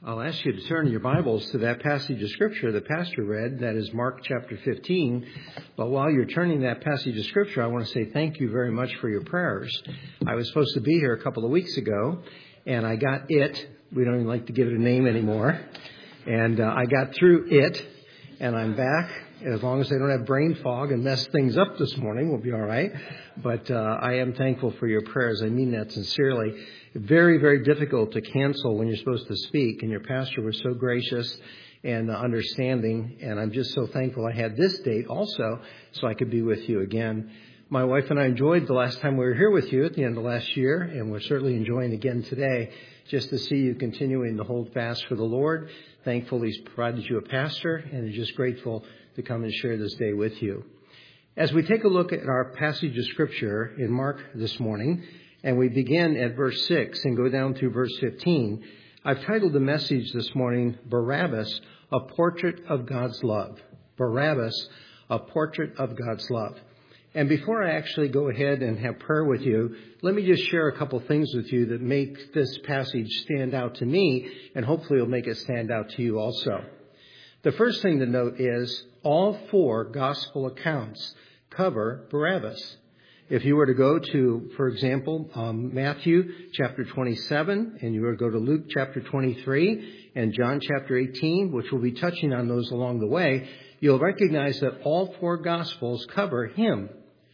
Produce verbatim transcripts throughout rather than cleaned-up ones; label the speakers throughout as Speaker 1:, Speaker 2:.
Speaker 1: I'll ask you to turn your Bibles to that passage of Scripture the pastor read, that is Mark chapter fifteen. But while you're turning that passage of Scripture, I want to say thank you very much for your prayers. I was supposed to be here a couple of weeks ago, and I got it. We don't even like to give it a name anymore. And uh, I got through it, and I'm back. As long as I don't have brain fog and mess things up this morning, we'll be all right. But uh, I am thankful for your prayers. I mean that sincerely. Very, very difficult to cancel when you're supposed to speak, and your pastor was so gracious and uh, understanding, and I'm just so thankful I had this date also so I could be with you again. My wife and I enjoyed the last time we were here with you at the end of last year, and we're certainly enjoying again today just to see you continuing to hold fast for the Lord. Thankful He's provided you a pastor, and are just grateful to come and share this day with you. As we take a look at our passage of Scripture in Mark this morning, and we begin at verse six and go down through verse fifteen, I've titled the message this morning, Barabbas, a Portrait of God's Love. Barabbas, a Portrait of God's Love. And before I actually go ahead and have prayer with you, let me just share a couple things with you that make this passage stand out to me, and hopefully it'll make it stand out to you also. The first thing to note is all four gospel accounts cover Barabbas. If you were to go to, for example, um, Matthew chapter twenty-seven, and you were to go to Luke chapter twenty-three and John chapter eighteen, which we'll be touching on those along the way, you'll recognize that all four gospels cover him.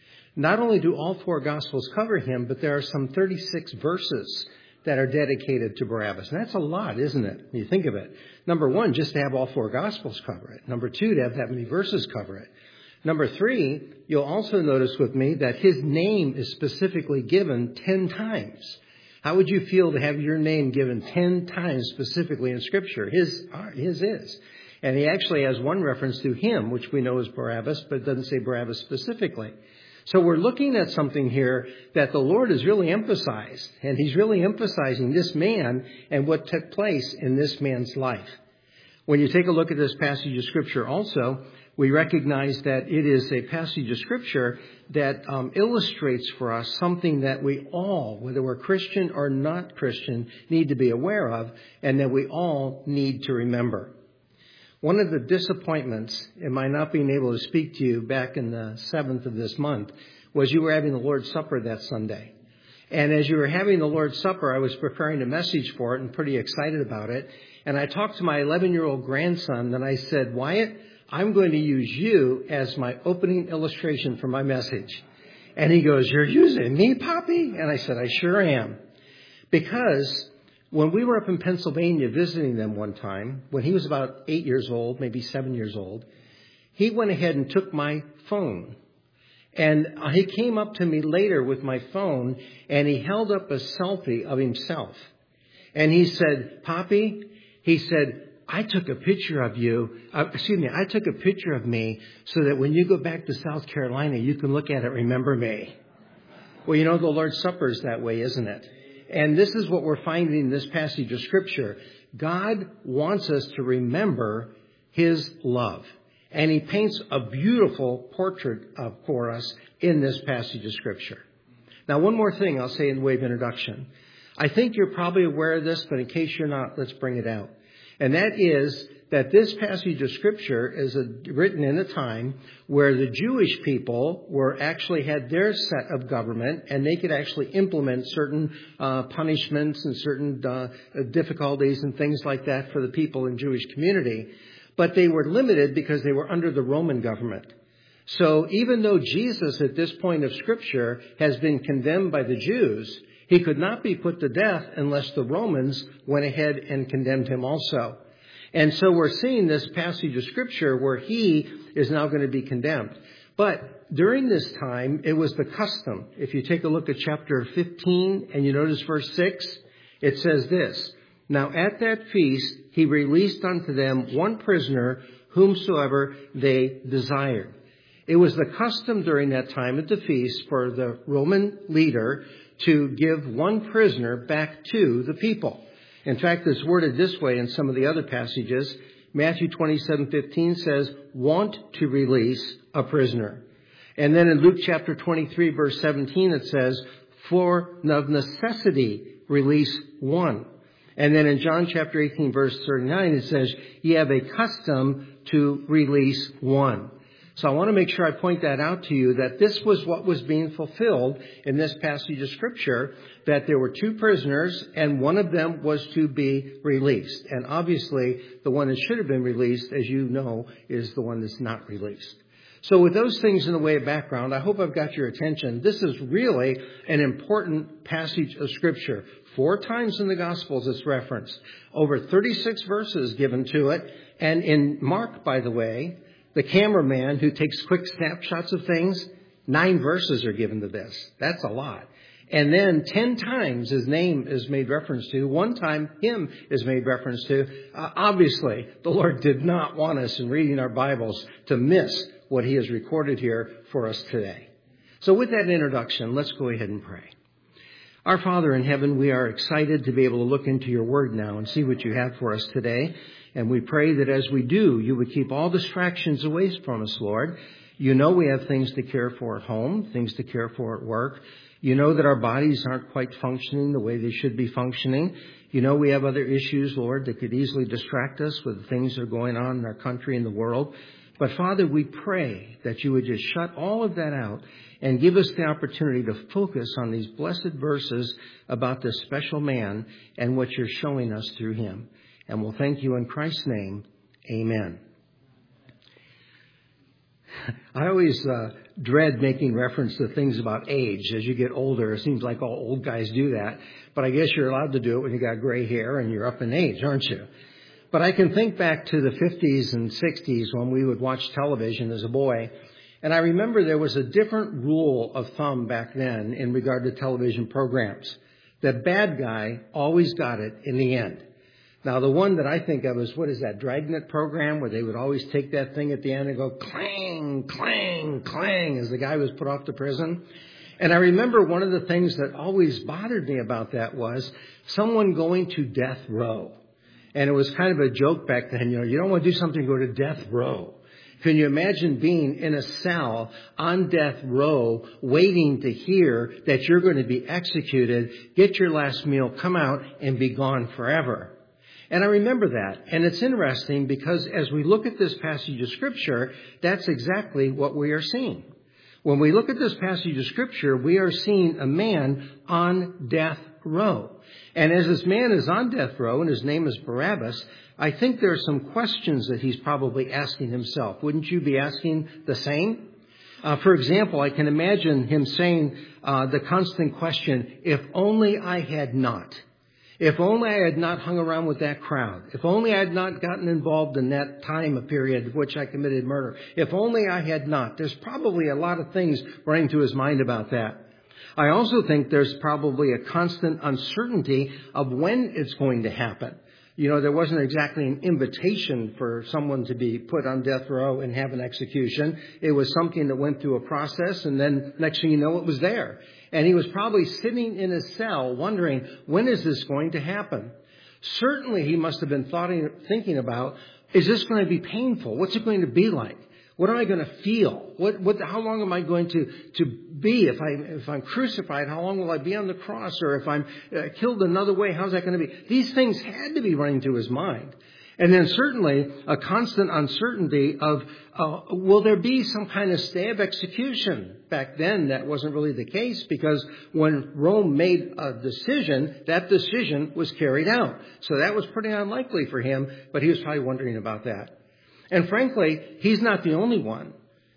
Speaker 1: Not only do all four gospels cover him, but there are some thirty-six verses that are dedicated to Barabbas. And that's a lot, isn't it, when you think of it? Number one, just to have all four gospels cover it. Number two, to have that many verses cover it. Number three, you'll also notice with me that his name is specifically given ten times. How would you feel to have your name given ten times specifically in Scripture? His, his is. And he actually has one reference to him, which we know is Barabbas, but it doesn't say Barabbas specifically. So we're looking at something here that the Lord has really emphasized, and he's really emphasizing this man and what took place in this man's life. When you take a look at this passage of Scripture also, we recognize that it is a passage of Scripture that um, illustrates for us something that we all, whether we're Christian or not Christian, need to be aware of, and that we all need to remember. One of the disappointments in my not being able to speak to you back in the seventh of this month was you were having the Lord's Supper that Sunday. And as you were having the Lord's Supper, I was preparing a message for it and pretty excited about it. And I talked to my eleven-year-old grandson, and I said, Wyatt, I'm going to use you as my opening illustration for my message. And he goes, you're using me, Poppy? And I said, I sure am. Because when we were up in Pennsylvania visiting them one time, when he was about eight years old, maybe seven years old, he went ahead and took my phone. And he came up to me later with my phone, and he held up a selfie of himself. And he said, Poppy, he said, I took a picture of you, uh, excuse me, I took a picture of me so that when you go back to South Carolina, you can look at it, remember me. Well, you know, the Lord's Supper is that way, isn't it? And this is what we're finding in this passage of Scripture. God wants us to remember his love. And he paints a beautiful portrait of, for us in this passage of Scripture. Now, one more thing I'll say in the way of introduction. I think you're probably aware of this, but in case you're not, let's bring it out. And that is that this passage of Scripture is a, written in a time where the Jewish people were actually had their set of government, and they could actually implement certain uh, punishments and certain uh, difficulties and things like that for the people in Jewish community. But they were limited because they were under the Roman government. So even though Jesus at this point of Scripture has been condemned by the Jews, he could not be put to death unless the Romans went ahead and condemned him also. And so we're seeing this passage of Scripture where he is now going to be condemned. But during this time, it was the custom. If you take a look at chapter fifteen and you notice verse six, it says this, Now at that feast he released unto them one prisoner whomsoever they desired. It was the custom during that time at the feast for the Roman leader to give one prisoner back to the people. In fact, it's worded this way in some of the other passages. Matthew twenty-seven fifteen says, want to release a prisoner. And then in Luke chapter twenty-three, verse seventeen, it says, for of necessity release one. And then in John chapter eighteen, verse thirty-nine, it says, ye have a custom to release one. So I want to make sure I point that out to you, that this was what was being fulfilled in this passage of Scripture, that there were two prisoners and one of them was to be released. And obviously, the one that should have been released, as you know, is the one that's not released. So with those things in the way of background, I hope I've got your attention. This is really an important passage of Scripture. Four times in the Gospels it's referenced. Over thirty-six verses given to it. And in Mark, by the way, the cameraman who takes quick snapshots of things, nine verses are given to this. That's a lot. And then ten times his name is made reference to. One time him is made reference to. Uh, obviously, the Lord did not want us in reading our Bibles to miss what he has recorded here for us today. So with that introduction, let's go ahead and pray. Our Father in heaven, we are excited to be able to look into your word now and see what you have for us today. And we pray that as we do, you would keep all distractions away from us, Lord. You know we have things to care for at home, things to care for at work. You know that our bodies aren't quite functioning the way they should be functioning. You know we have other issues, Lord, that could easily distract us with the things that are going on in our country and the world. But Father, we pray that you would just shut all of that out and give us the opportunity to focus on these blessed verses about this special man and what you're showing us through him. And we'll thank you in Christ's name. Amen. I always uh, dread making reference to things about age. As you get older, it seems like all old guys do that. But I guess you're allowed to do it when you got gray hair and you're up in age, aren't you? But I can think back to the fifties and sixties when we would watch television as a boy. And I remember there was a different rule of thumb back then in regard to television programs. The bad guy always got it in the end. Now, the one that I think of is, what is that, Dragnet program, where they would always take that thing at the end and go clang, clang, clang as the guy was put off to prison. And I remember one of the things that always bothered me about that was someone going to death row. And it was kind of a joke back then, you know, you don't want to do something, go to death row. Can you imagine being in a cell on death row waiting to hear that you're going to be executed, get your last meal, come out, and be gone forever? And I remember that. And it's interesting because as we look at this passage of Scripture, that's exactly what we are seeing. When we look at this passage of Scripture, we are seeing a man on death row. And as this man is on death row, and his name is Barabbas, I think there are some questions that he's probably asking himself. Wouldn't you be asking the same? Uh, for example, I can imagine him saying uh, the constant question, if only I had not. If only I had not hung around with that crowd. If only I had not gotten involved in that time period in which I committed murder. If only I had not. There's probably a lot of things running through his mind about that. I also think there's probably a constant uncertainty of when it's going to happen. You know, there wasn't exactly an invitation for someone to be put on death row and have an execution. It was something that went through a process, and then next thing you know, it was there. And he was probably sitting in his cell wondering, when is this going to happen? Certainly he must have been thought, thinking about, is this going to be painful? What's it going to be like? What am I going to feel? What, what, how long am I going to, to be? If, I, if I'm crucified, how long will I be on the cross? Or if I'm uh, killed another way, how's that going to be? These things had to be running through his mind. And then certainly a constant uncertainty of, uh, will there be some kind of stay of execution? Back then, that wasn't really the case, because when Rome made a decision, that decision was carried out. So that was pretty unlikely for him, but he was probably wondering about that. And frankly, he's not the only one.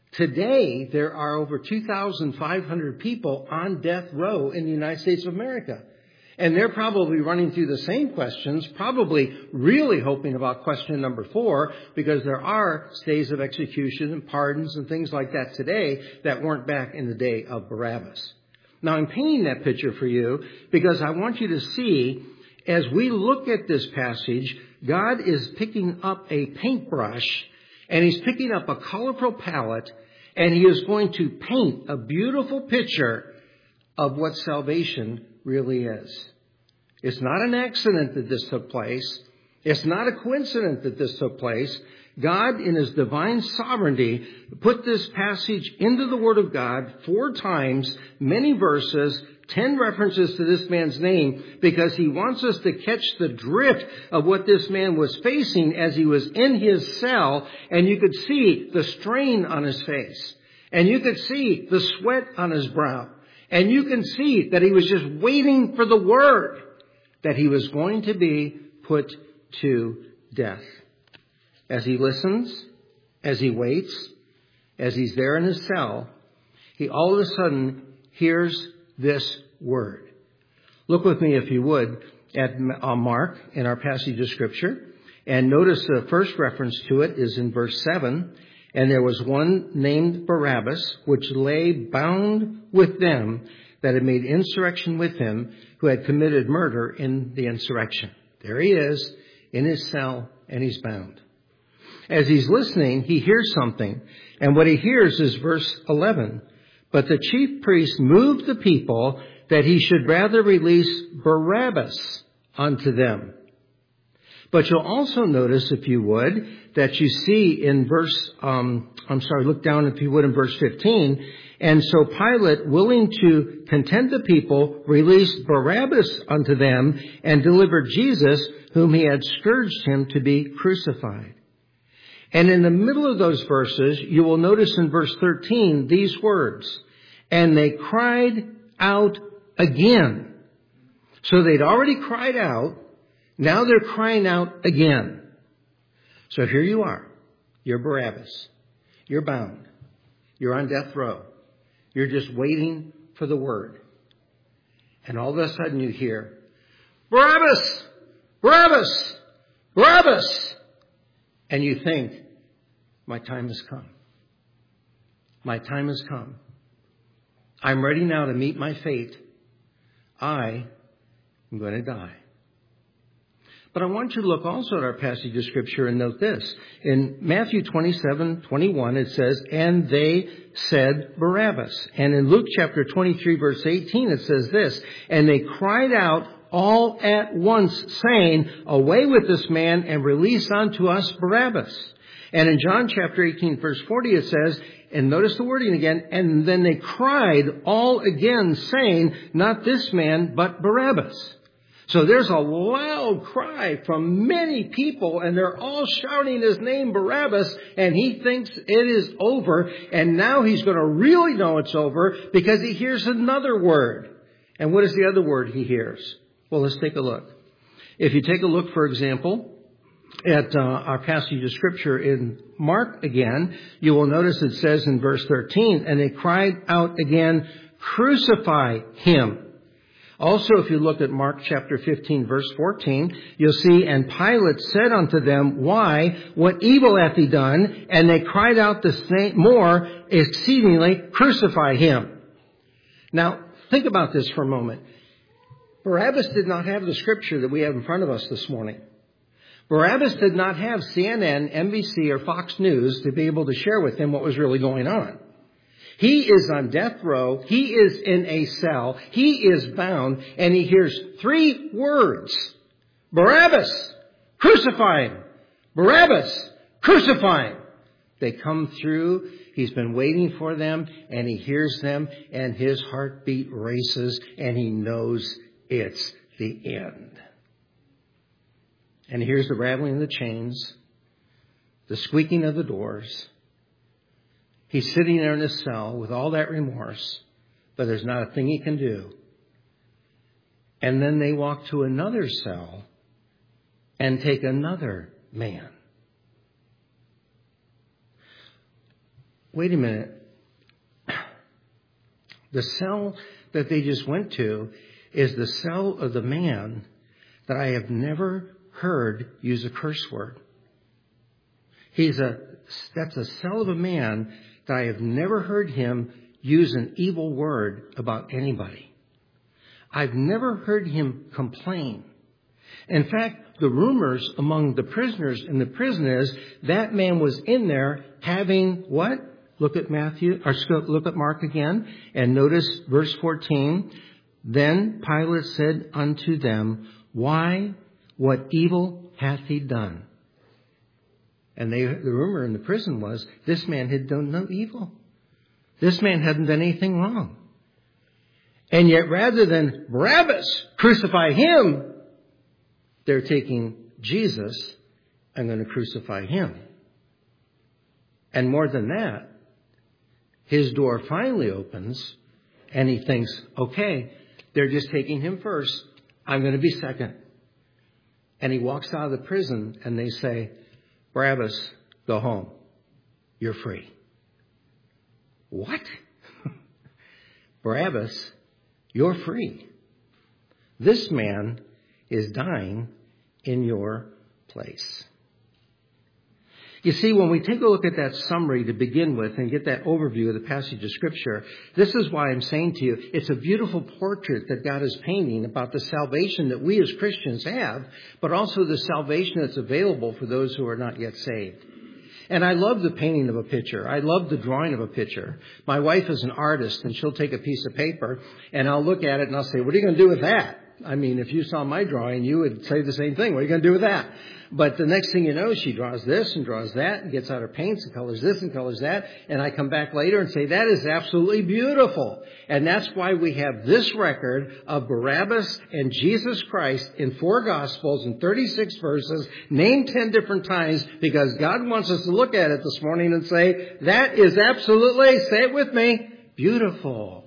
Speaker 1: Today, there are over two thousand five hundred people on death row in the United States of America. And they're probably running through the same questions, probably really hoping about question number four, because there are stays of execution and pardons and things like that today that weren't back in the day of Barabbas. Now, I'm painting that picture for you because I want you to see, as we look at this passage, God is picking up a paintbrush, and he's picking up a colorful palette, and he is going to paint a beautiful picture of what salvation really is. It's not an accident that this took place. It's not a coincidence that this took place. God, in his divine sovereignty, put this passage into the Word of God four times, many verses, ten references to this man's name because he wants us to catch the drift of what this man was facing as he was in his cell, and you could see the strain on his face, and you could see the sweat on his brow, and you can see that he was just waiting for the word that he was going to be put to death. As he listens, as he waits, as he's there in his cell, he all of a sudden hears this word. Look with me, if you would, at Mark in our passage of Scripture. And notice the first reference to it is in verse seven. And there was one named Barabbas, which lay bound with them that had made insurrection with him, who had committed murder in the insurrection. There he is in his cell, and he's bound. As he's listening, he hears something. And what he hears is verse eleven. But the chief priest moved the people that he should rather release Barabbas unto them. But you'll also notice, if you would, that you see in verse, um, I'm sorry, look down if you would in verse fifteen. And so Pilate, willing to content the people, released Barabbas unto them and delivered Jesus, whom he had scourged him, to be crucified. And in the middle of those verses, you will notice in verse thirteen these words, and they cried out again. So they'd already cried out. Now they're crying out again. So here you are. You're Barabbas. You're bound. You're on death row. You're just waiting for the word. And all of a sudden you hear, Barabbas! Barabbas! Barabbas! And you think, my time has come. My time has come. I'm ready now to meet my fate. I am going to die. But I want you to look also at our passage of Scripture and note this. In Matthew twenty-seven twenty-one, it says, and they said Barabbas. And in Luke chapter twenty-three, verse eighteen, it says this, and they cried out all at once, saying, away with this man and release unto us Barabbas. And in John chapter eighteen, verse forty, it says, and notice the wording again, and then they cried all again, saying, not this man, but Barabbas. So there's a loud cry from many people, and they're all shouting his name, Barabbas, and he thinks it is over, and now he's going to really know it's over because he hears another word. And what is the other word he hears? Well, let's take a look. If you take a look, for example, at uh, our passage of Scripture in Mark again, you will notice it says in verse thirteen, and they cried out again, crucify him. Also, if you look at Mark chapter fifteen, verse fourteen, you'll see, and Pilate said unto them, why, what evil hath he done? And they cried out the same more exceedingly, crucify him. Now, think about this for a moment. Barabbas did not have the scripture that we have in front of us this morning. Barabbas did not have C N N, N B C, or Fox News to be able to share with him what was really going on. He is on death row. He is in a cell. He is bound, and he hears three words. Barabbas, crucify him. Barabbas, crucify him. They come through. He's been waiting for them, and he hears them, and his heartbeat races, and he knows it's the end. And here's the rattling of the chains, the squeaking of the doors. He's sitting there in his cell with all that remorse, but there's not a thing he can do. And then they walk to another cell and take another man. Wait a minute. The cell that they just went to is the cell of the man that I have never heard use a curse word. He's a, that's a cell of a man that I have never heard him use an evil word about anybody. I've never heard him complain. In fact, the rumors among the prisoners in the prison is that man was in there having what? Look at Matthew, or look at Mark again, and notice verse fourteen. Then Pilate said unto them, why, what evil hath he done? And they, the rumor in the prison was, this man had done no evil. This man hadn't done anything wrong. And yet rather than Barabbas, crucify him, they're taking Jesus, I'm going to crucify him. And more than that, his door finally opens and he thinks, okay, they're just taking him first. I'm going to be second. And he walks out of the prison and they say, Barabbas, go home. You're free. What? Barabbas, you're free. This man is dying in your place. You see, when we take a look at that summary to begin with and get that overview of the passage of Scripture, this is why I'm saying to you, it's a beautiful portrait that God is painting about the salvation that we as Christians have, but also the salvation that's available for those who are not yet saved. And I love the painting of a picture. I love the drawing of a picture. My wife is an artist, and she'll take a piece of paper, and I'll look at it, and I'll say, what are you going to do with that? I mean, if you saw my drawing, you would say the same thing. What are you going to do with that? But the next thing you know, she draws this and draws that and gets out her paints and colors this and colors that. And I come back later and say, that is absolutely beautiful. And that's why we have this record of Barabbas and Jesus Christ in four Gospels in thirty-six verses, named ten different times, because God wants us to look at it this morning and say, that is absolutely, say it with me, beautiful.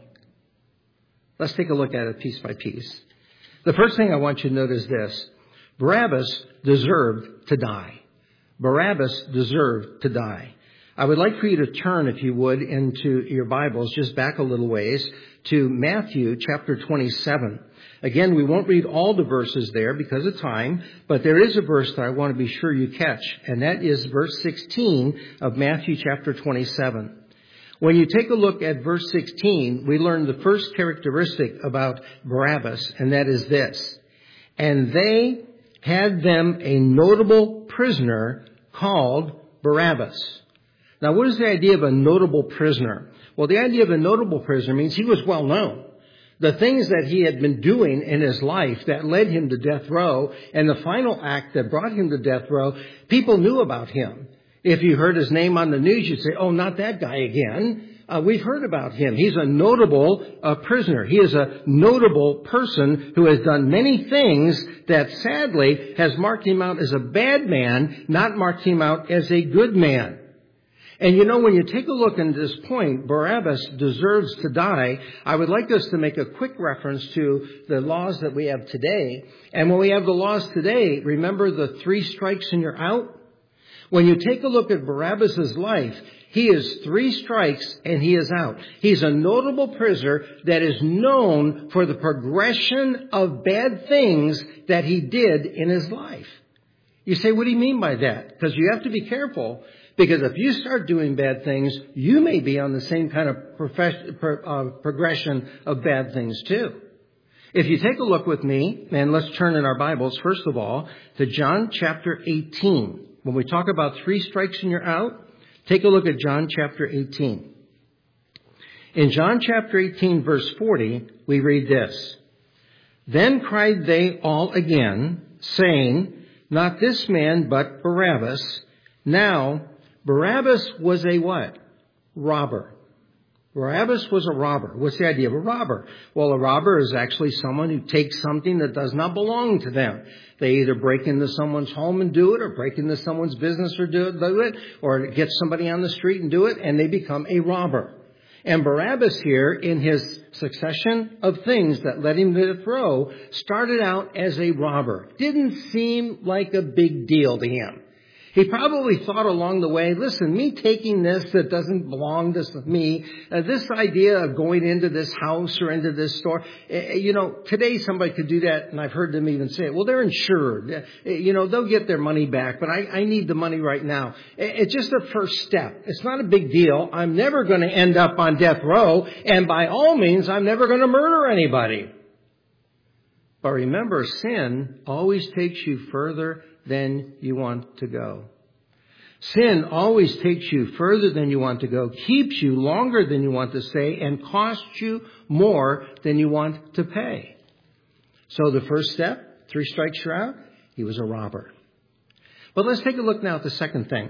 Speaker 1: Let's take a look at it piece by piece. The first thing I want you to note is this. Barabbas deserved to die. Barabbas deserved to die. I would like for you to turn, if you would, into your Bibles, just back a little ways, to Matthew chapter twenty-seven. Again, we won't read all the verses there because of time, but there is a verse that I want to be sure you catch, and that is verse sixteen of Matthew chapter twenty-seven. When you take a look at verse sixteen, we learn the first characteristic about Barabbas, and that is this. And they had them a notable prisoner called Barabbas. Now, what is the idea of a notable prisoner? Well, the idea of a notable prisoner means he was well known. The things that he had been doing in his life that led him to death row, and the final act that brought him to death row, people knew about him. If you heard his name on the news, you'd say, oh, not that guy again. Uh, we've heard about him. He's a notable uh, prisoner. He is a notable person who has done many things that sadly has marked him out as a bad man, not marked him out as a good man. And you know, when you take a look at this point, Barabbas deserves to die. I would like us to make a quick reference to the laws that we have today. And when we have the laws today, remember the three strikes and you're out? When you take a look at Barabbas' life, he is three strikes and he is out. He's a notable prisoner that is known for the progression of bad things that he did in his life. You say, what do you mean by that? Because you have to be careful, because if you start doing bad things, you may be on the same kind of profess- pro- uh, progression of bad things too. If you take a look with me, and let's turn in our Bibles, first of all, to John chapter eighteen. When we talk about three strikes and you're out, take a look at John chapter eighteen. In John chapter eighteen, verse forty, we read this. Then cried they all again, saying, not this man, but Barabbas. Now, Barabbas was a what? Robber. Barabbas was a robber. What's the idea of a robber? Well, a robber is actually someone who takes something that does not belong to them. They either break into someone's home and do it, or break into someone's business or do it, do it, or get somebody on the street and do it, and they become a robber. And Barabbas here, in his succession of things that led him to the throw, started out as a robber. Didn't seem like a big deal to him. He probably thought along the way, listen, me taking this that doesn't belong to me, uh, this idea of going into this house or into this store, uh, you know, today somebody could do that, and I've heard them even say it. Well, they're insured. Uh, you know, they'll get their money back, but I, I need the money right now. It's just a first step. It's not a big deal. I'm never going to end up on death row, and by all means, I'm never going to murder anybody. But remember, sin always takes you further than you want to go. Sin always takes you further than you want to go, keeps you longer than you want to stay, and costs you more than you want to pay. So the first step, three strikes you're out, he was a robber. But let's take a look now at the second thing.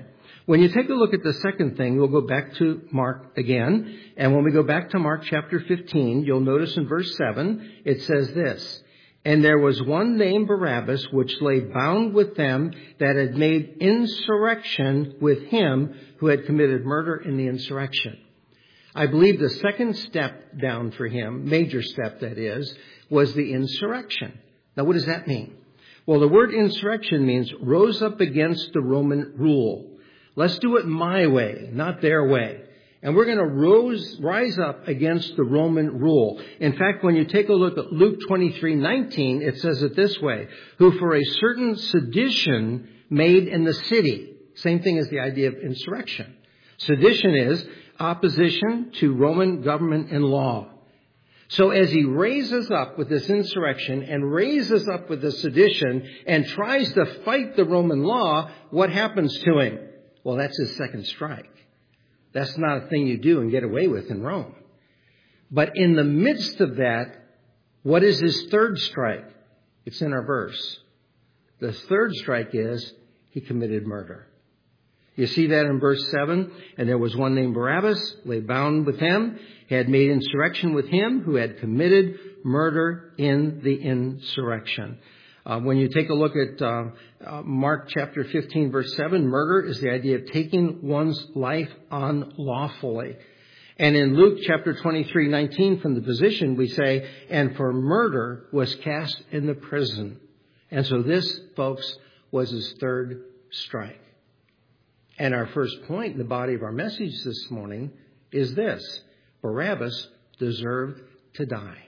Speaker 1: When you take a look at the second thing, we'll go back to Mark again. And when we go back to Mark chapter fifteen, you'll notice in verse seven, it says this, "And there was one named Barabbas, which lay bound with them that had made insurrection with him who had committed murder in the insurrection." I believe the second step down for him, major step that is, was the insurrection. Now what does that mean? Well, the word insurrection means rose up against the Roman rule. Let's do it my way, not their way. And we're going to rose, rise up against the Roman rule. In fact, when you take a look at Luke twenty-three nineteen, it says it this way, "Who for a certain sedition made in the city." Same thing as the idea of insurrection. Sedition is opposition to Roman government and law. So as he raises up with this insurrection and raises up with the sedition and tries to fight the Roman law, what happens to him? Well, that's his second strike. That's not a thing you do and get away with in Rome. But in the midst of that, what is his third strike? It's in our verse. The third strike is he committed murder. You see that in verse seven. "And there was one named Barabbas, lay bound with him, had made insurrection with him who had committed murder in the insurrection." Uh, when you take a look at uh, uh, Mark chapter fifteen, verse seven, murder is the idea of taking one's life unlawfully. And in Luke chapter twenty-three nineteen, from the position, we say, "And for murder was cast in the prison." And so this, folks, was his third strike. And our first point in the body of our message this morning is this: Barabbas deserved to die.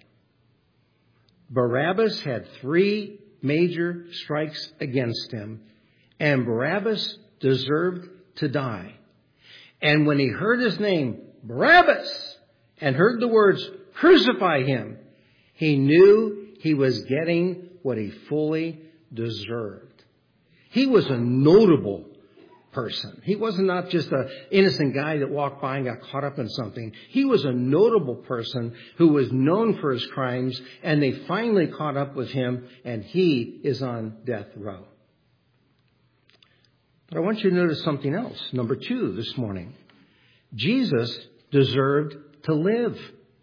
Speaker 1: Barabbas had three major strikes against him, and Barabbas deserved to die. And when he heard his name, Barabbas, and heard the words, "Crucify him," he knew he was getting what he fully deserved. He was a notable person. He was not just an innocent guy that walked by and got caught up in something. He was a notable person who was known for his crimes, and they finally caught up with him, and he is on death row. But I want you to notice something else. Number two this morning. Jesus deserved to live.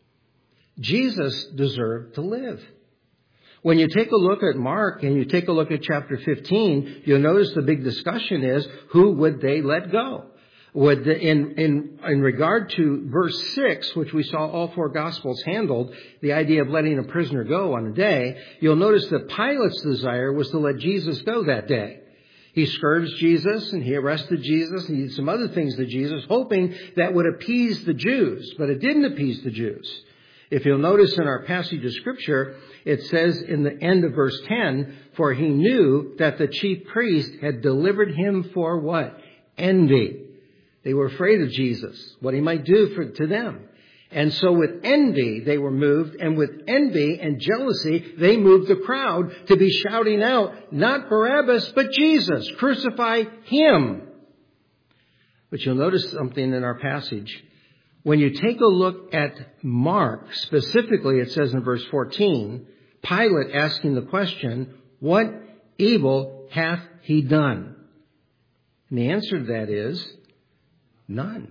Speaker 1: Jesus deserved to live. When you take a look at Mark and you take a look at chapter fifteen, you'll notice the big discussion is, who would they let go? Would the, in, in, in regard to verse six, which we saw all four Gospels handled, the idea of letting a prisoner go on a day, you'll notice that Pilate's desire was to let Jesus go that day. He scourged Jesus and he arrested Jesus and he did some other things to Jesus, hoping that would appease the Jews, but it didn't appease the Jews. If you'll notice in our passage of Scripture, it says in the end of verse ten, "For he knew that the chief priest had delivered him for" what? Envy. They were afraid of Jesus, what he might do for, to them. And so with envy, they were moved, and with envy and jealousy, they moved the crowd to be shouting out, not Barabbas, but Jesus, crucify him. But you'll notice something in our passage. When you take a look at Mark, specifically it says in verse fourteen, Pilate asking the question, "What evil hath he done?" And the answer to that is, none.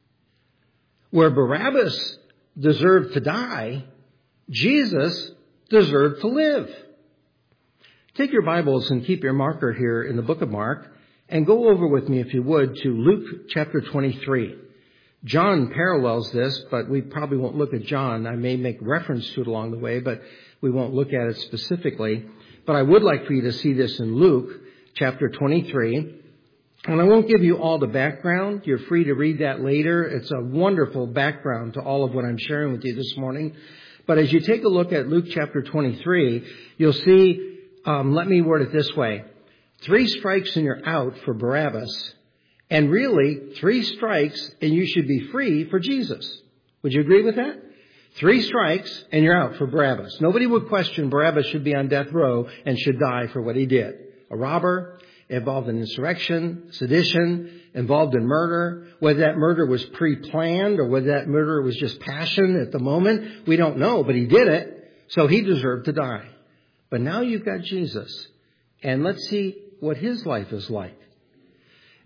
Speaker 1: Where Barabbas deserved to die, Jesus deserved to live. Take your Bibles and keep your marker here in the book of Mark and go over with me, if you would, to Luke chapter twenty-three. John parallels this, but we probably won't look at John. I may make reference to it along the way, but we won't look at it specifically. But I would like for you to see this in Luke chapter twenty-three. And I won't give you all the background. You're free to read that later. It's a wonderful background to all of what I'm sharing with you this morning. But as you take a look at Luke chapter twenty-three, you'll see, um, let me word it this way. Three strikes and you're out for Barabbas. And really, three strikes and you should be free for Jesus. Would you agree with that? Three strikes and you're out for Barabbas. Nobody would question Barabbas should be on death row and should die for what he did. A robber, involved in insurrection, sedition, involved in murder. Whether that murder was pre-planned or whether that murder was just passion at the moment, we don't know, but he did it, so he deserved to die. But now you've got Jesus, and let's see what his life is like.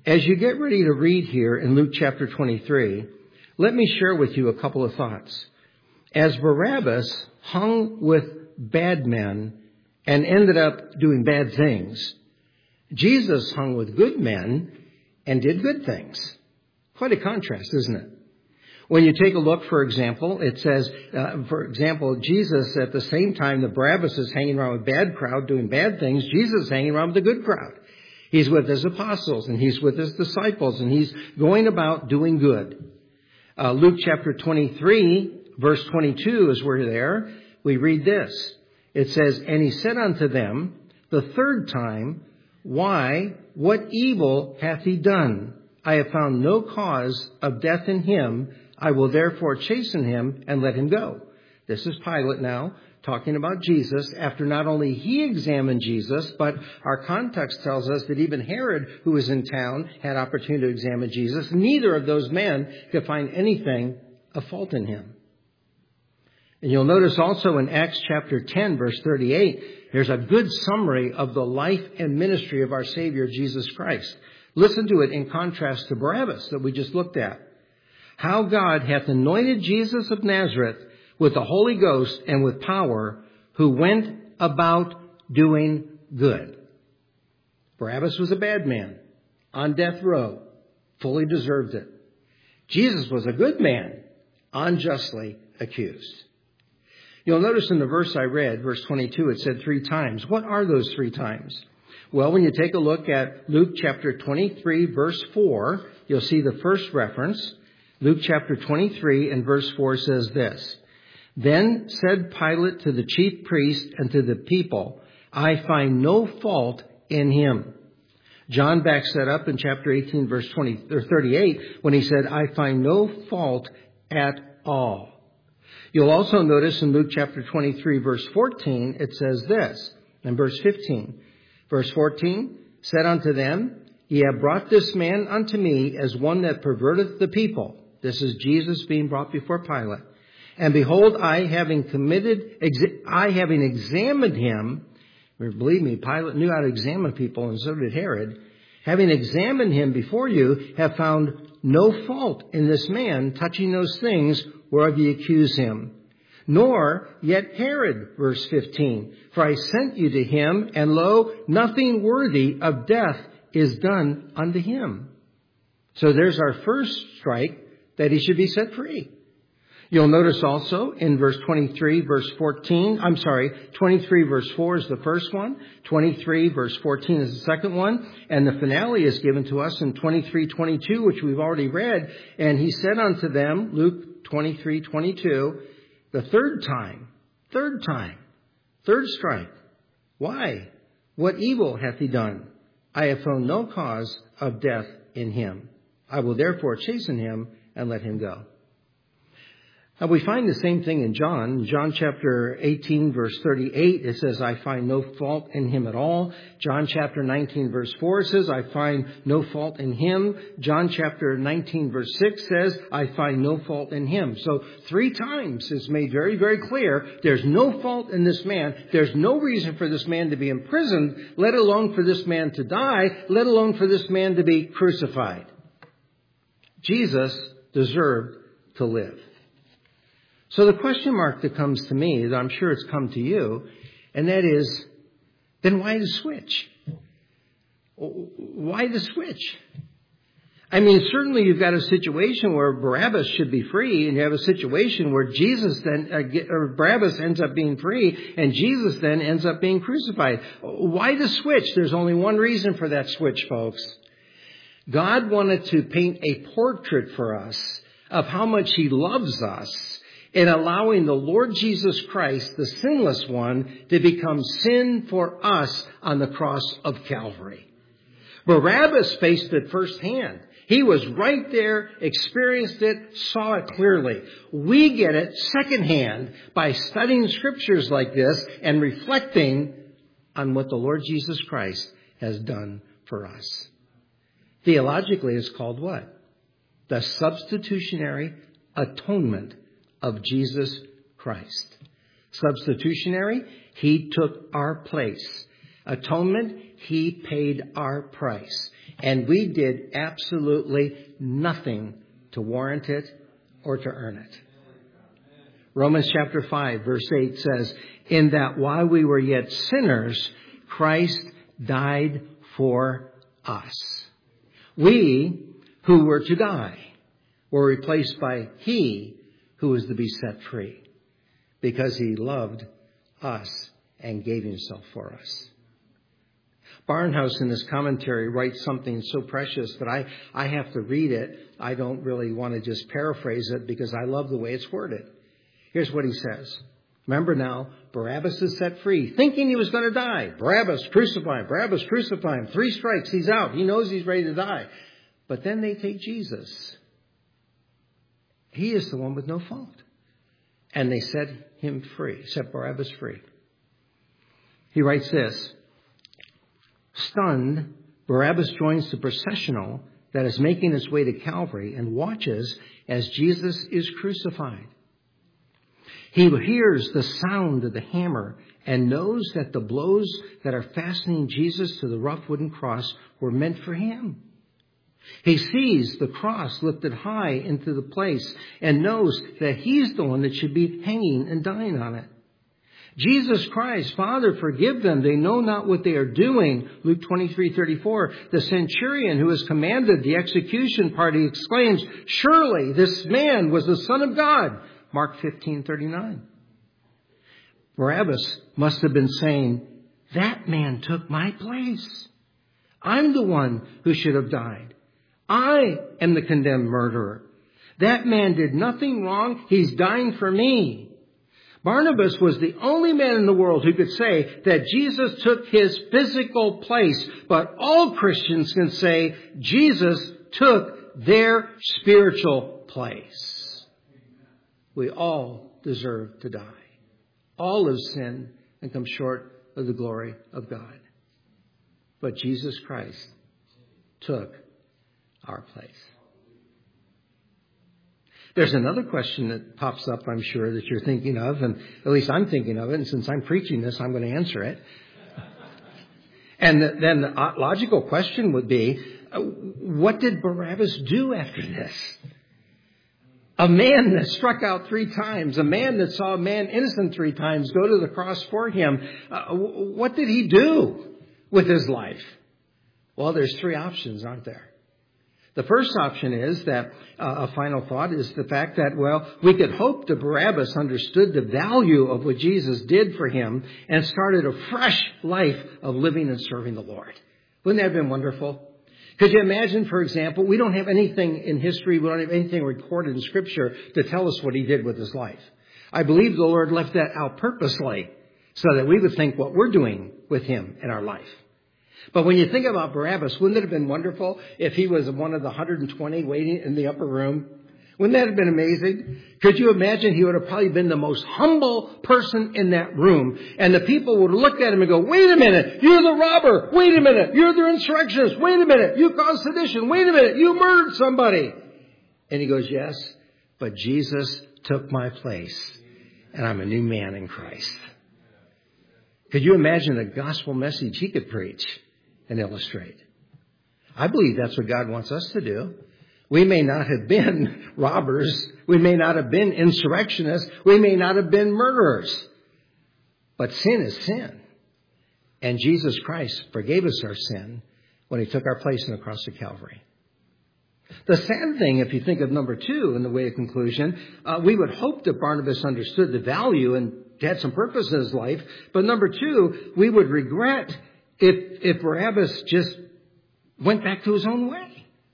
Speaker 1: As you get ready to read here in Luke chapter twenty-three, let me share with you a couple of thoughts. As Barabbas hung with bad men and ended up doing bad things, Jesus hung with good men and did good things. Quite a contrast, isn't it? When you take a look, for example, it says, uh, for example, Jesus, at the same time that Barabbas is hanging around with a bad crowd doing bad things, Jesus is hanging around with a good crowd. He's with his apostles and he's with his disciples and he's going about doing good. Uh, Luke chapter twenty-three, verse twenty-two, as we're there, we read this. It says, "And he said unto them the third time, Why, what evil hath he done? I have found no cause of death in him. I will therefore chasten him and let him go." This is Pilate now talking about Jesus after not only he examined Jesus, but our context tells us that even Herod, who was in town, had opportunity to examine Jesus. Neither of those men could find anything of fault in him. And you'll notice also in Acts chapter ten, verse thirty-eight, there's a good summary of the life and ministry of our Savior, Jesus Christ. Listen to it in contrast to Barabbas that we just looked at. "How God hath anointed Jesus of Nazareth with the Holy Ghost and with power, who went about doing good." Barabbas was a bad man, on death row, fully deserved it. Jesus was a good man, unjustly accused. You'll notice in the verse I read, verse twenty-two, it said three times. What are those three times? Well, when you take a look at Luke chapter twenty-three, verse four, you'll see the first reference. Luke chapter twenty-three and verse four says this. "Then said Pilate to the chief priests and to the people, I find no fault in him." John backs that up in chapter eighteen, verse twenty, or thirty-eight, when he said, "I find no fault at all." You'll also notice in Luke chapter twenty-three, verse fourteen, it says this, in verse fifteen. Verse fourteen, "Said unto them, Ye have brought this man unto me as one that perverteth the people." This is Jesus being brought before Pilate. "And behold, I having committed, ex- I having examined him," believe me, Pilate knew how to examine people, and so did Herod. "Having examined him before you, have found no fault in this man touching those things whereof ye accuse him. Nor yet Herod," verse fifteen, "for I sent you to him, and lo, nothing worthy of death is done unto him." So there's our first strike, that he should be set free. You'll notice also in verse twenty-three, verse fourteen, I'm sorry, twenty-three, verse four is the first one, twenty-three, verse fourteen is the second one, and the finale is given to us in twenty-three, twenty-two, which we've already read. "And he said unto them," Luke twenty-three, twenty-two, "the third time, third time, third strike. Why? What evil hath he done? I have found no cause of death in him. I will therefore chasten him and let him go." Now we find the same thing in John. In John chapter eighteen, verse thirty-eight, it says, "I find no fault in him at all." John chapter nineteen, verse four says, "I find no fault in him." John chapter nineteen, verse six says, "I find no fault in him." So three times it's made very, very clear there's no fault in this man. There's no reason for this man to be imprisoned, let alone for this man to die, let alone for this man to be crucified. Jesus deserved to live. So the question mark that comes to me, that I'm sure it's come to you, and that is, then why the switch? Why the switch? I mean, certainly you've got a situation where Barabbas should be free, and you have a situation where Jesus then, uh, get, or Barabbas ends up being free, and Jesus then ends up being crucified. Why the switch? There's only one reason for that switch, folks. God wanted to paint a portrait for us of how much he loves us, in allowing the Lord Jesus Christ, the sinless one, to become sin for us on the cross of Calvary. Barabbas faced it firsthand. He was right there, experienced it, saw it clearly. We get it secondhand by studying scriptures like this and reflecting on what the Lord Jesus Christ has done for us. Theologically, it's called what? The substitutionary atonement of Jesus Christ. Substitutionary, he took our place. Atonement, he paid our price. And we did absolutely nothing to warrant it or to earn it. Romans chapter five, verse eight says, in that while we were yet sinners, Christ died for us. We who were to die were replaced by He who was to be set free, because He loved us and gave Himself for us. Barnhouse in his commentary writes something so precious that I, I have to read it. I don't really want to just paraphrase it because I love the way it's worded. Here's what he says. Remember now, Barabbas is set free, thinking he was going to die. Barabbas, crucify him. Barabbas, crucify him. Three strikes, he's out. He knows he's ready to die. But then they take Jesus. He is the one with no fault. And they set him free, set Barabbas free. He writes this. Stunned, Barabbas joins the processional that is making its way to Calvary and watches as Jesus is crucified. He hears the sound of the hammer and knows that the blows that are fastening Jesus to the rough wooden cross were meant for him. He sees the cross lifted high into the place and knows that he's the one that should be hanging and dying on it. Jesus cries, Father, forgive them. They know not what they are doing. Luke twenty-three thirty-four. The centurion who has commanded the execution party exclaims, surely this man was the Son of God. Mark fifteen thirty-nine. Barabbas must have been saying, that man took my place. I'm the one who should have died. I am the condemned murderer. That man did nothing wrong. He's dying for me. Barnabas was the only man in the world who could say that Jesus took his physical place. But all Christians can say Jesus took their spiritual place. We all deserve to die. All have sinned and come short of the glory of God. But Jesus Christ took our place. There's another question that pops up, I'm sure, that you're thinking of, and at least I'm thinking of it, and since I'm preaching this, I'm going to answer it. And then the logical question would be, what did Barabbas do after this? A man that struck out three times, a man that saw a man innocent three times go to the cross for him, uh, what did he do with his life? Well, there's three options, aren't there? The first option is that uh, a final thought is the fact that, well, we could hope that Barabbas understood the value of what Jesus did for him and started a fresh life of living and serving the Lord. Wouldn't that have been wonderful? Could you imagine, for example, we don't have anything in history, we don't have anything recorded in Scripture to tell us what he did with his life. I believe the Lord left that out purposely so that we would think what we're doing with him in our life. But when you think about Barabbas, wouldn't it have been wonderful if he was one of the one hundred twenty waiting in the upper room? Wouldn't that have been amazing? Could you imagine he would have probably been the most humble person in that room, and the people would have looked at him and go, wait a minute, you're the robber. Wait a minute, you're the insurrectionist. Wait a minute, you caused sedition. Wait a minute, you murdered somebody. And he goes, yes, but Jesus took my place, and I'm a new man in Christ. Could you imagine the gospel message he could preach and illustrate? I believe that's what God wants us to do. We may not have been robbers. We may not have been insurrectionists. We may not have been murderers. But sin is sin. And Jesus Christ forgave us our sin when he took our place on the cross of Calvary. The sad thing, if you think of number two in the way of conclusion, uh, we would hope that Barnabas understood the value and had some purpose in his life. But number two, we would regret if, if Barabbas just went back to his own way.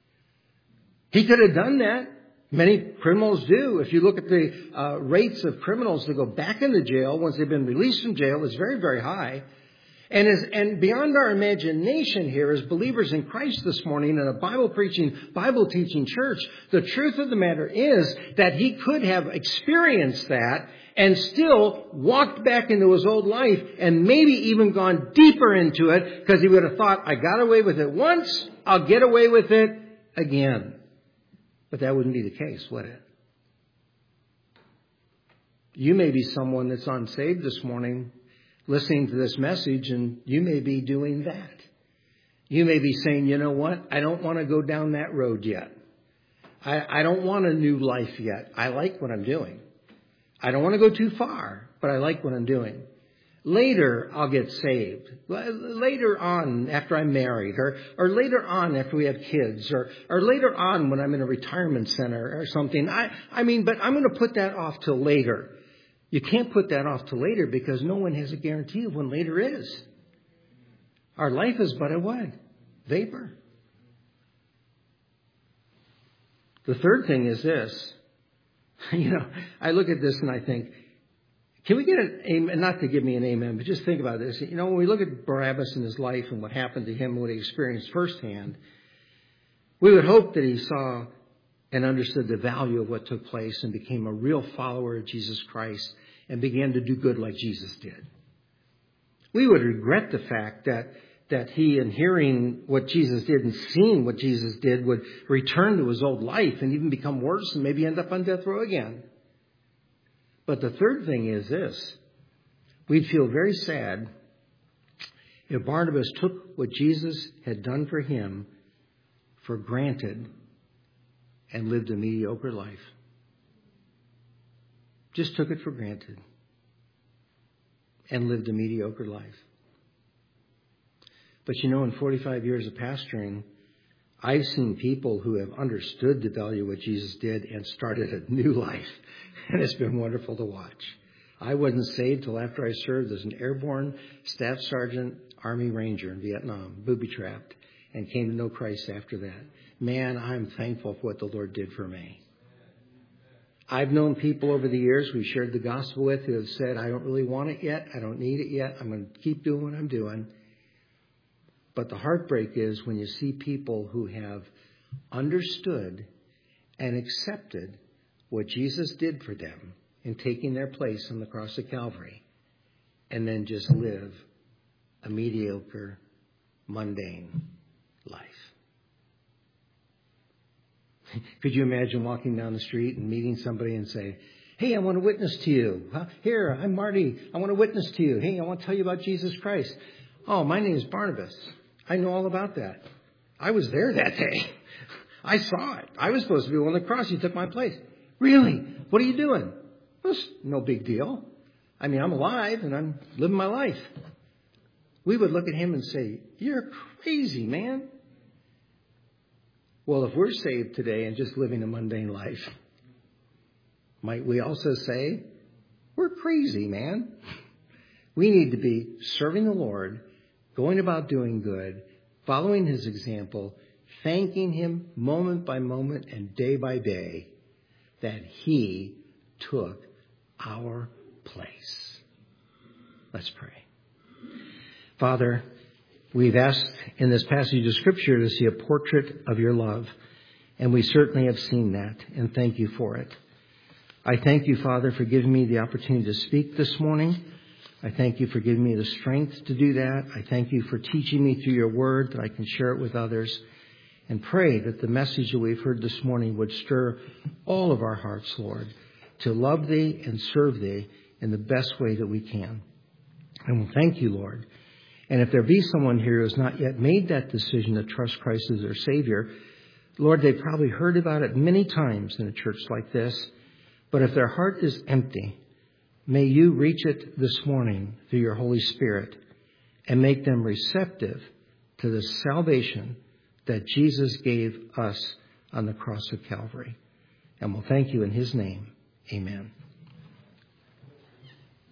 Speaker 1: He could have done that. Many criminals do. If you look at the uh, rates of criminals that go back into jail once they've been released from jail, it's very, very high. And as, and beyond our imagination here as believers in Christ this morning in a Bible-preaching, Bible-teaching church, the truth of the matter is that he could have experienced that and still walked back into his old life and maybe even gone deeper into it because he would have thought, I got away with it once, I'll get away with it again. But that wouldn't be the case, would it? You may be someone that's unsaved this morning listening to this message, and you may be doing that. You may be saying, you know what? I don't want to go down that road yet. I, I don't want a new life yet. I like what I'm doing. I don't want to go too far, but I like what I'm doing. Later, I'll get saved. Later on, after I'm married, or, or later on after we have kids, or, or later on when I'm in a retirement center or something. I, I mean, but I'm going to put that off till later. You can't put that off till later because no one has a guarantee of when later is. Our life is but a what? Vapor. The third thing is this. You know, I look at this and I think, can we get an amen? Not to give me an amen, but just think about this. You know, when we look at Barabbas and his life and what happened to him, what he experienced firsthand, we would hope that he saw and understood the value of what took place and became a real follower of Jesus Christ and began to do good like Jesus did. We would regret the fact that that he, in hearing what Jesus did and seeing what Jesus did, would return to his old life and even become worse and maybe end up on death row again. But the third thing is this. We'd feel very sad if Barnabas took what Jesus had done for him for granted and lived a mediocre life. Just took it for granted and lived a mediocre life. But you know, in forty-five years of pastoring, I've seen people who have understood the value of what Jesus did and started a new life. And it's been wonderful to watch. I wasn't saved till after I served as an airborne staff sergeant, Army Ranger in Vietnam, booby-trapped, and came to know Christ after that. Man, I'm thankful for what the Lord did for me. I've known people over the years we shared the gospel with who have said, I don't really want it yet. I don't need it yet. I'm going to keep doing what I'm doing. But the heartbreak is when you see people who have understood and accepted what Jesus did for them in taking their place on the cross of Calvary and then just live a mediocre, mundane life. Could you imagine walking down the street and meeting somebody and say, hey, I want to witness to you. Here, I'm Marty. I want to witness to you. Hey, I want to tell you about Jesus Christ. Oh, my name is Barnabas. I know all about that. I was there that day. I saw it. I was supposed to be on the cross. You took my place. Really? What are you doing? Well, it's no big deal. I mean, I'm alive and I'm living my life. We would look at him and say, you're crazy, man. Well, if we're saved today and just living a mundane life, might we also say, we're crazy, man. We need to be serving the Lord, going about doing good, following his example, thanking him moment by moment and day by day that he took our place. Let's pray. Father, we've asked in this passage of Scripture to see a portrait of your love, and we certainly have seen that, and thank you for it. I thank you, Father, for giving me the opportunity to speak this morning. I thank you for giving me the strength to do that. I thank you for teaching me through your word that I can share it with others, and pray that the message that we've heard this morning would stir all of our hearts, Lord, to love thee and serve thee in the best way that we can. And we thank you, Lord. And if there be someone here who has not yet made that decision to trust Christ as their Savior, Lord, they've probably heard about it many times in a church like this. But if their heart is empty, may you reach it this morning through your Holy Spirit and make them receptive to the salvation that Jesus gave us on the cross of Calvary. And we'll thank you in his name. Amen.